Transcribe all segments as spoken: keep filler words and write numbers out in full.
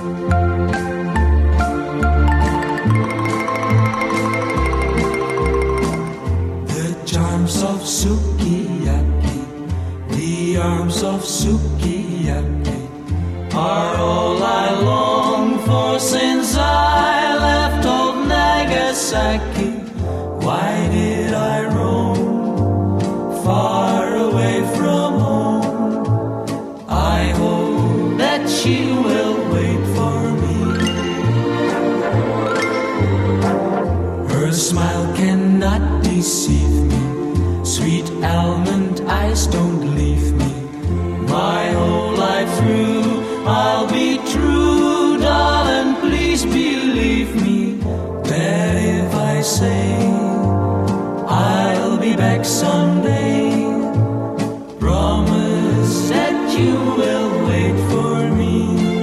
Of sukiyaki, the arms of sukiyaki are all I long for since I left old Nagasaki. Why did I roam far away from home? I hope that she will wait for me. Her smile cannot deceive me. Sweet almond eyes don't leave me. My whole life through I'll be true, darling, please believe me. That if I say I'll be back someday, promise that you will wait for me.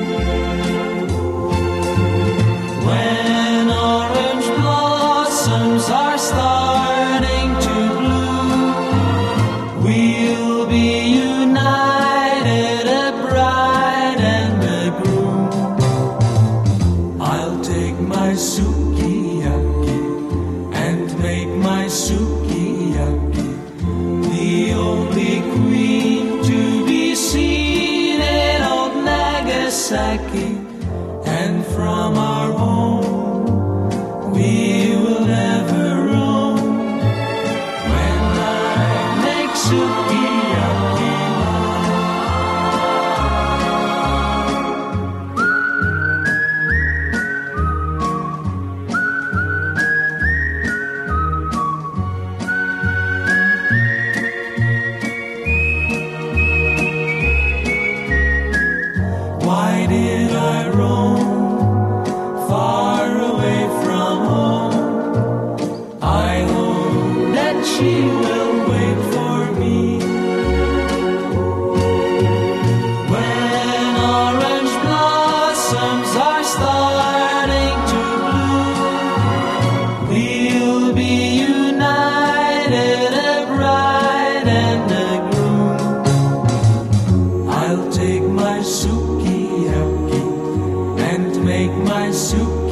When orange blossoms are starting to we'll be united, a bride and a groom. I'll take my sukiyaki and make my sukiyaki the only queen to be seen in old Nagasaki. And from our home we will never roam. When I make sukiyaki, why did I roam far away from home? I hope that she will wait for me. When orange blossoms are starting to bloom, we'll be united, a bride and a groom. I'll take my sukiyaki and make my sukiyaki